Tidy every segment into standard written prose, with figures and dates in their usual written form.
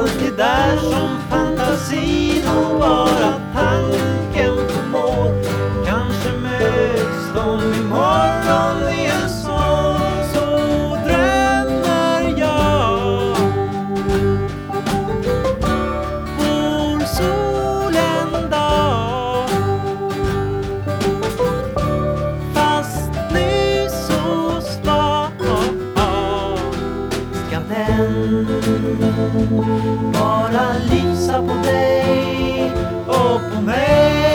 alltid där som fantasin och bara tanken förmår. Kanske möts de imorgon i en sång, så drömmer jag. Vår sol en dag, fast nu så svag, ska den bara lysa på dig och på mig.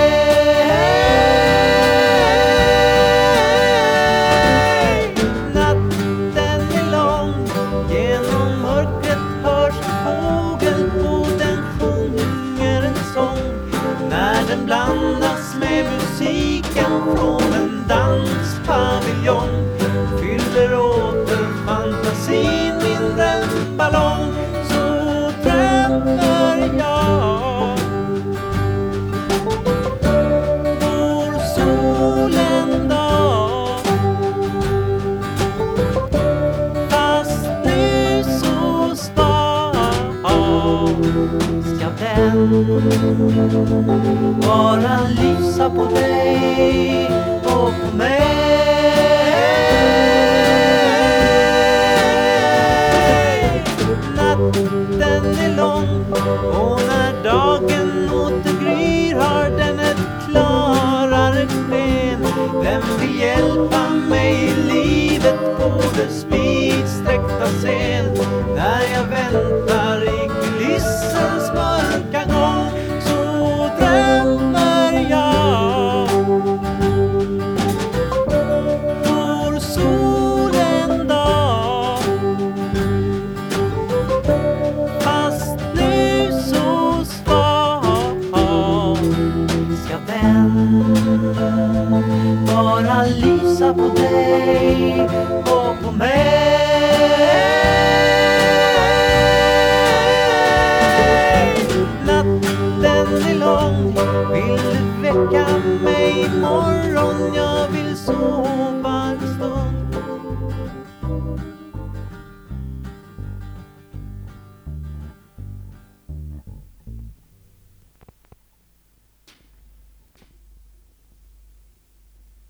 Natten är lång, genom mörkret hörs fågel och den sjunger en sång. När den blandas med musiken från en danspaviljong fyller åter fantasin min drömballong, så drömmer jag. Vår sol en dag, fast nu så svag, ska den bara lysa på dig och på mig. Natten är lång och när dagen återgryr har den ett klarare sken. Vem vill hjälpa mig i livet på dess vidsträckta scen? När jag väntar i kulissens mörka gång, så drömmer jag. Vår sol en dag, fast nu så svag, ska den bara lysa på dig och på mig. Natten är lång, vill du väcka mig imorgon? Jag vill sova